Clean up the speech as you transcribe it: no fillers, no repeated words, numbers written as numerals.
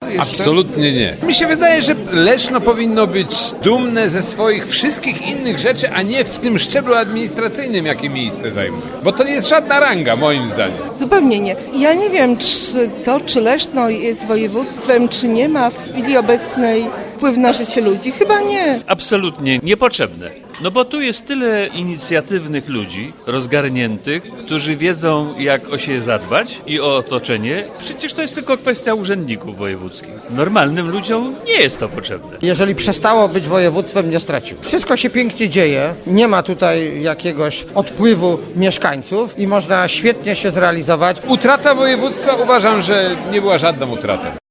jeszcze? Absolutnie nie. Mi się wydaje, że Leszno powinno być dumne ze swoich wszystkich innych rzeczy, a nie w tym szczeblu administracyjnym, jakie miejsce zajmuje. Bo to nie jest żadna ranga, moim zdaniem. Zupełnie nie. Ja nie wiem, czy Leszno jest województwem, czy nie ma w chwili obecnej wpływ na życie ludzi. Chyba nie. Absolutnie niepotrzebne. No bo tu jest tyle inicjatywnych ludzi, rozgarniętych, którzy wiedzą, jak o siebie zadbać i o otoczenie. Przecież to jest tylko kwestia urzędników wojewódzkich. Normalnym ludziom nie jest to potrzebne. Jeżeli przestało być województwem, nie stracił. Wszystko się pięknie dzieje, nie ma tutaj jakiegoś odpływu mieszkańców i można świetnie się zrealizować. Utrata województwa uważam, że nie była żadną utratą.